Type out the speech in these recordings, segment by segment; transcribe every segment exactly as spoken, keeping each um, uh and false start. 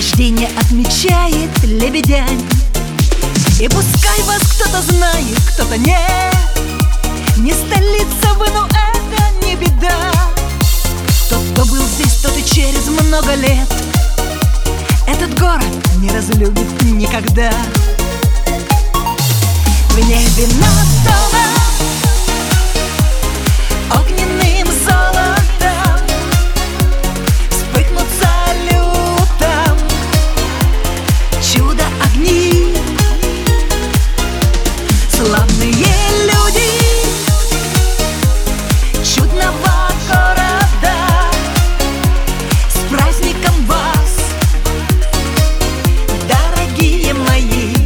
рождения отмечает лебедянь. И пускай вас кто-то знает, кто-то нет, не столица вы, но это не беда. Тот, кто был здесь, тот и через много лет этот город не разлюбит никогда. В небе над домом огненным золотом вспыхнут салютом чудо огни. Славные люди чудного города, с праздником вас, дорогие мои!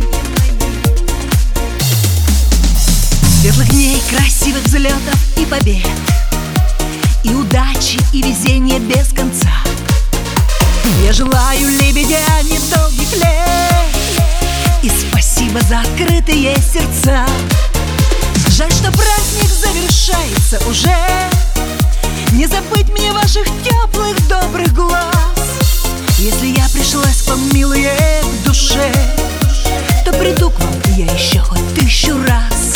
Светлых дней, красивых взлетов и побед, и удачи, и везения без конца. Я желаю лебедяне долгих лет и спасибо за открытые сердца. Жаль, что праздник завершается уже. Не забыть мне ваших теплых добрых глаз. Если я пришлась к вам, милые, к душе, то приду к вам я еще хоть тысячу раз.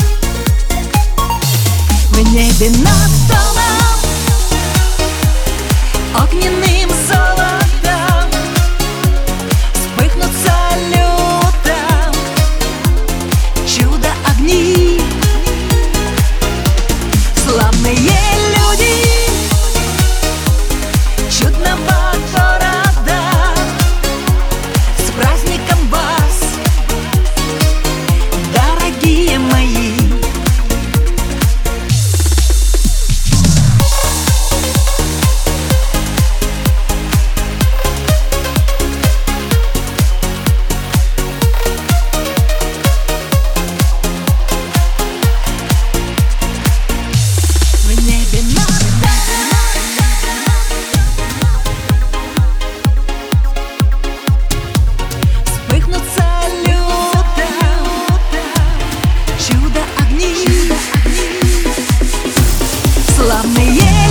В небе над домом огненным золотом вспыхнут салютом чудо огни. Славные люди чудного города, с праздником вас, дорогие мои! Славные